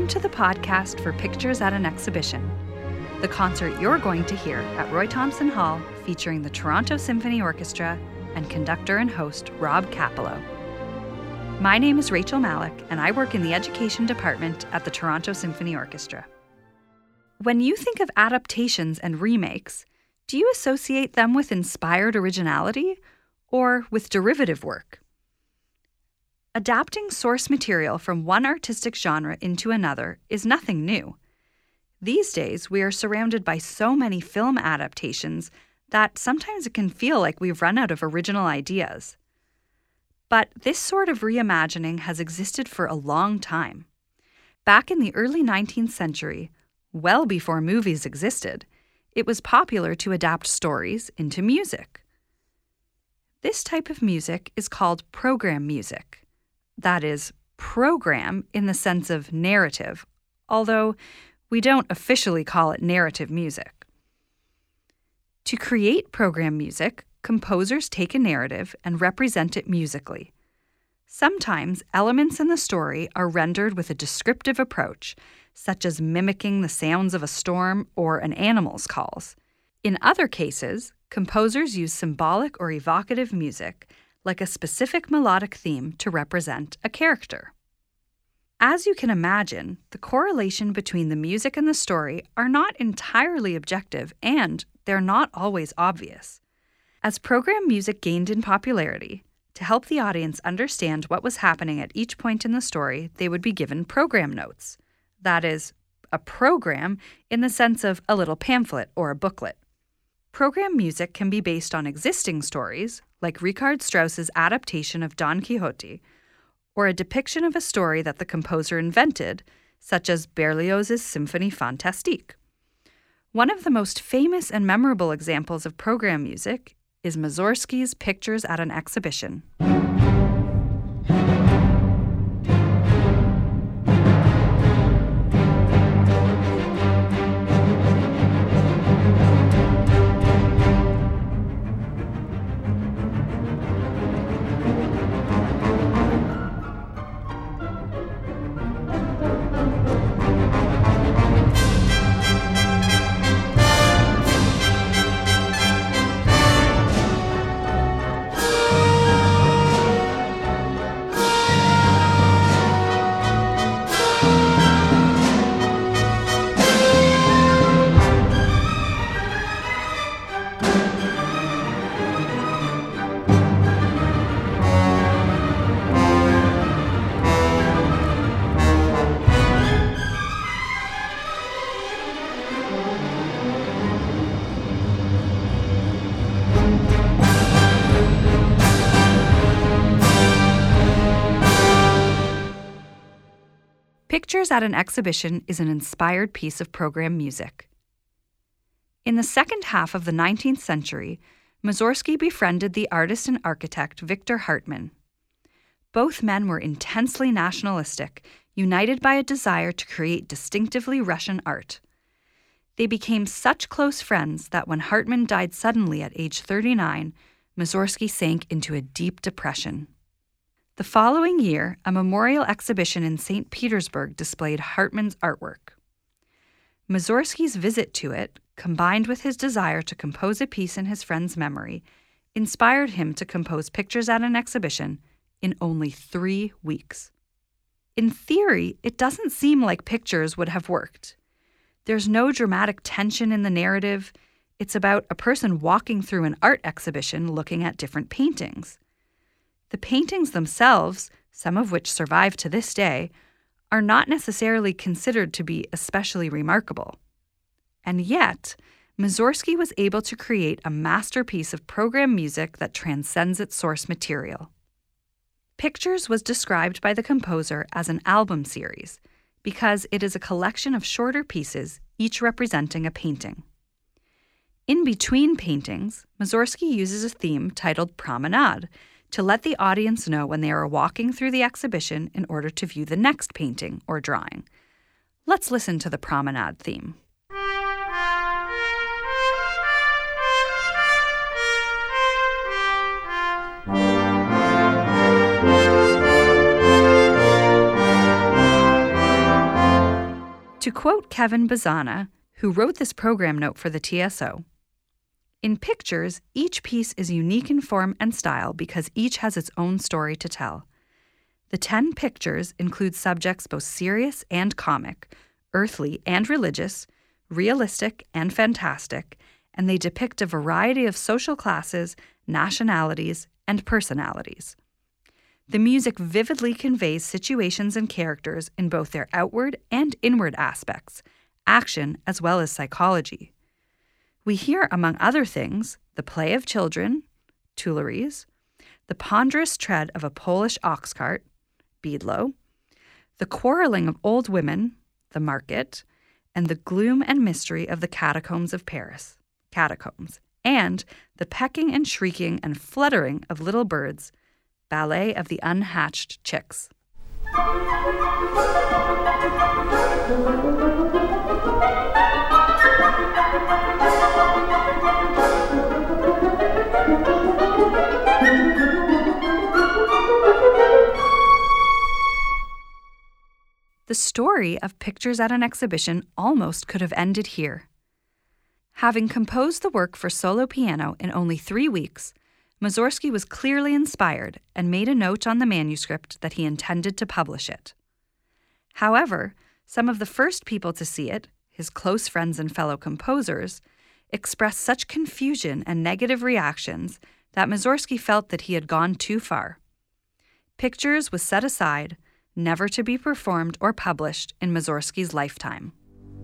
Welcome to the podcast for Pictures at an Exhibition, the concert you're going to hear at Roy Thomson Hall featuring the Toronto Symphony Orchestra and conductor and host Rob Kappelow. My name is Rachel Malik, and I work in the education department at the Toronto Symphony Orchestra. When you think of adaptations and remakes, do you associate them with inspired originality or with derivative work? Adapting source material from one artistic genre into another is nothing new. These days, we are surrounded by so many film adaptations that sometimes it can feel like we've run out of original ideas. But this sort of reimagining has existed for a long time. Back in the early 19th century, well before movies existed, it was popular to adapt stories into music. This type of music is called program music. That is, program in the sense of narrative, although we don't officially call it narrative music. To create program music, composers take a narrative and represent it musically. Sometimes elements in the story are rendered with a descriptive approach, such as mimicking the sounds of a storm or an animal's calls. In other cases, composers use symbolic or evocative music, like a specific melodic theme, to represent a character. As you can imagine, the correlation between the music and the story are not entirely objective, and they're not always obvious. As program music gained in popularity, to help the audience understand what was happening at each point in the story, they would be given program notes. That is, a program in the sense of a little pamphlet or a booklet. Program music can be based on existing stories, like Richard Strauss's adaptation of Don Quixote, or a depiction of a story that the composer invented, such as Berlioz's Symphonie Fantastique. One of the most famous and memorable examples of program music is Mussorgsky's Pictures at an Exhibition. Pictures at an Exhibition is an inspired piece of program music. In the second half of the 19th century, Mussorgsky befriended the artist and architect Victor Hartmann. Both men were intensely nationalistic, united by a desire to create distinctively Russian art. They became such close friends that when Hartmann died suddenly at age 39, Mussorgsky sank into a deep depression. The following year, a memorial exhibition in St. Petersburg displayed Hartmann's artwork. Mussorgsky's visit to it, combined with his desire to compose a piece in his friend's memory, inspired him to compose Pictures at an Exhibition in only 3 weeks. In theory, it doesn't seem like Pictures would have worked. There's no dramatic tension in the narrative. It's about a person walking through an art exhibition looking at different paintings. The paintings themselves, some of which survive to this day, are not necessarily considered to be especially remarkable. And yet, Mussorgsky was able to create a masterpiece of program music that transcends its source material. Pictures was described by the composer as an album series because it is a collection of shorter pieces, each representing a painting. In between paintings, Mussorgsky uses a theme titled Promenade to let the audience know when they are walking through the exhibition in order to view the next painting or drawing. Let's listen to the Promenade theme. To quote Kevin Bazana, who wrote this program note for the TSO, "In pictures, each piece is unique in form and style because each has its own story to tell. The 10 pictures include subjects both serious and comic, earthly and religious, realistic and fantastic, and they depict a variety of social classes, nationalities, and personalities. The music vividly conveys situations and characters in both their outward and inward aspects, action as well as psychology. We hear, among other things, the play of children, Tuileries, the ponderous tread of a Polish ox cart, Beadlo, the quarreling of old women, the market, and the gloom and mystery of the catacombs of Paris, catacombs, and the pecking and shrieking and fluttering of little birds, ballet of the unhatched chicks." The story of Pictures at an Exhibition almost could have ended here. Having composed the work for solo piano in only 3 weeks, Mussorgsky was clearly inspired and made a note on the manuscript that he intended to publish it. However, some of the first people to see it, his close friends and fellow composers, expressed such confusion and negative reactions that Mussorgsky felt that he had gone too far. Pictures was set aside, never to be performed or published in Mussorgsky's lifetime.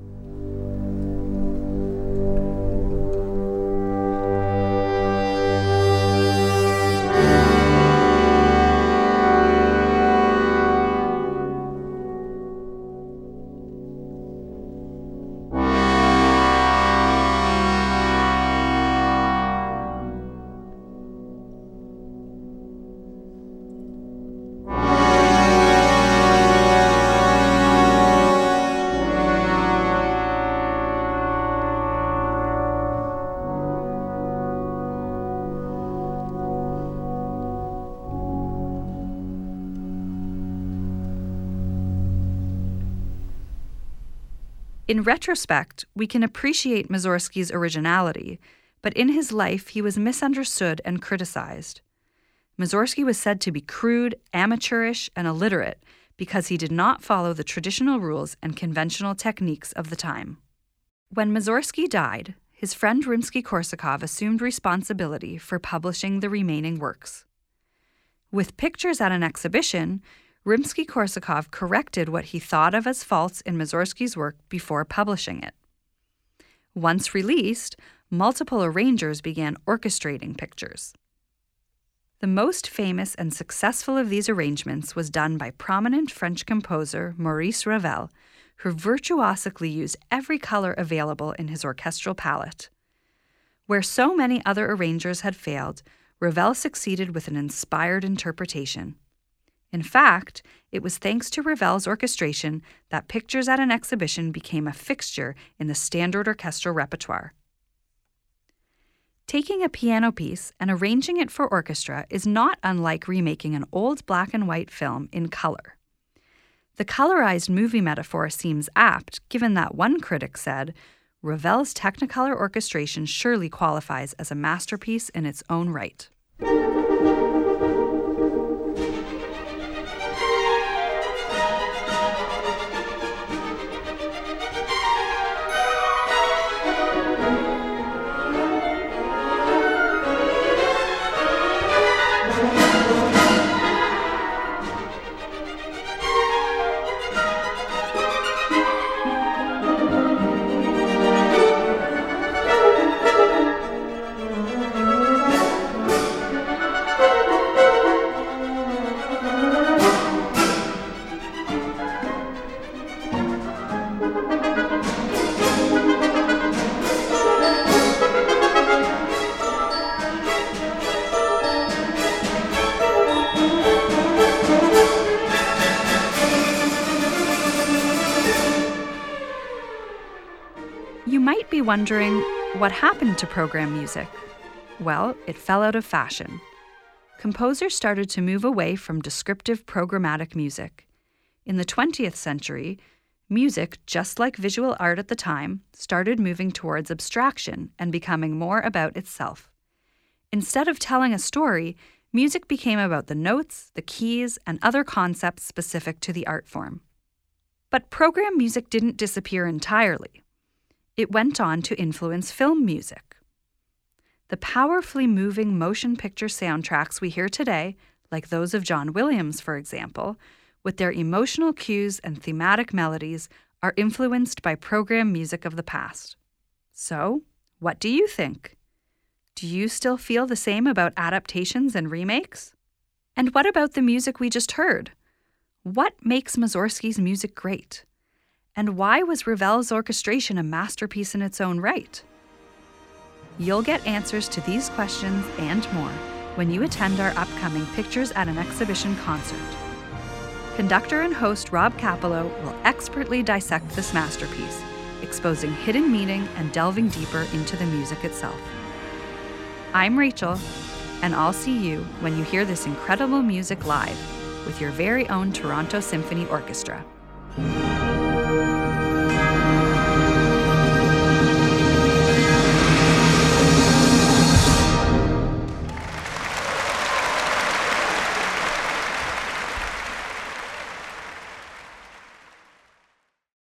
In retrospect, we can appreciate Mussorgsky's originality, but in his life he was misunderstood and criticized. Mussorgsky was said to be crude, amateurish, and illiterate because he did not follow the traditional rules and conventional techniques of the time. When Mussorgsky died, his friend Rimsky-Korsakov assumed responsibility for publishing the remaining works. With Pictures at an Exhibition, Rimsky-Korsakov corrected what he thought of as faults in Mussorgsky's work before publishing it. Once released, multiple arrangers began orchestrating Pictures. The most famous and successful of these arrangements was done by prominent French composer Maurice Ravel, who virtuosically used every color available in his orchestral palette. Where so many other arrangers had failed, Ravel succeeded with an inspired interpretation. In fact, it was thanks to Ravel's orchestration that Pictures at an Exhibition became a fixture in the standard orchestral repertoire. Taking a piano piece and arranging it for orchestra is not unlike remaking an old black and white film in color. The colorized movie metaphor seems apt, given that one critic said, "Ravel's Technicolor orchestration surely qualifies as a masterpiece in its own right." You might be wondering, what happened to program music? Well, it fell out of fashion. Composers started to move away from descriptive programmatic music. In the 20th century, Music, just like visual art at the time, started moving towards abstraction and becoming more about itself. Instead of telling a story, music became about the notes, the keys, and other concepts specific to the art form. But program music didn't disappear entirely. It went on to influence film music. The powerfully moving motion picture soundtracks we hear today, like those of John Williams, for example, with their emotional cues and thematic melodies, are influenced by program music of the past. So, what do you think? Do you still feel the same about adaptations and remakes? And what about the music we just heard? What makes Mussorgsky's music great? And why was Ravel's orchestration a masterpiece in its own right? You'll get answers to these questions and more when you attend our upcoming Pictures at an Exhibition concert. Conductor and host Rob Capello will expertly dissect this masterpiece, exposing hidden meaning and delving deeper into the music itself. I'm Rachel, and I'll see you when you hear this incredible music live with your very own Toronto Symphony Orchestra.